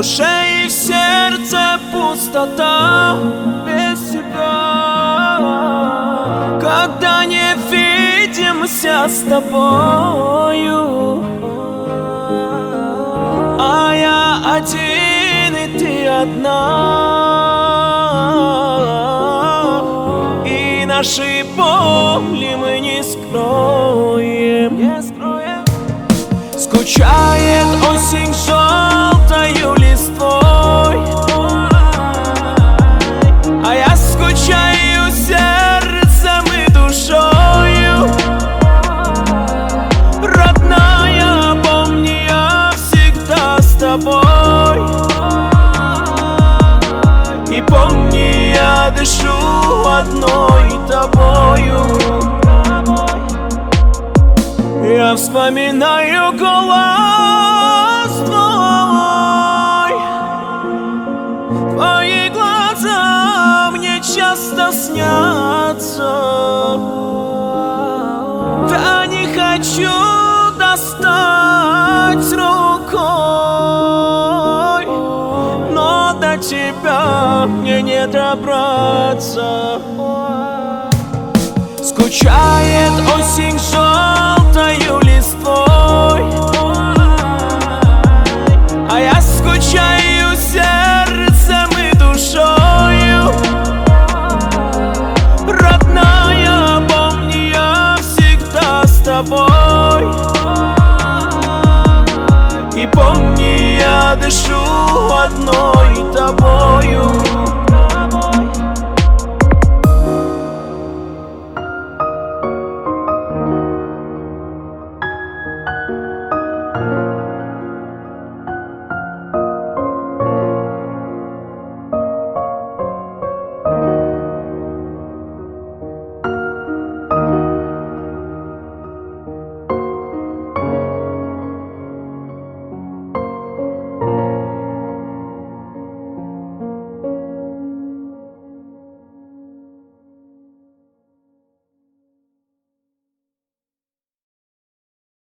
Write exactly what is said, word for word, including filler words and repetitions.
душе и в сердце пустота без тебя. Когда не видимся с тобою, а я один и ты одна, и наши боли мы не скроем, не скроем. Скучает осень желтою листвой, а я скучаю сердцем и душою. Родная, помни, я всегда с тобой. И помни, я дышу одной тобою. Я вспоминаю голос твой, твои глаза мне часто снятся. Да не хочу достать рукой, но до тебя мне не добраться. Скучает осень желтою листвой, а я скучаю сердцем и душою. Родная, помни, я всегда с тобой. И помни, я дышу одной тобою.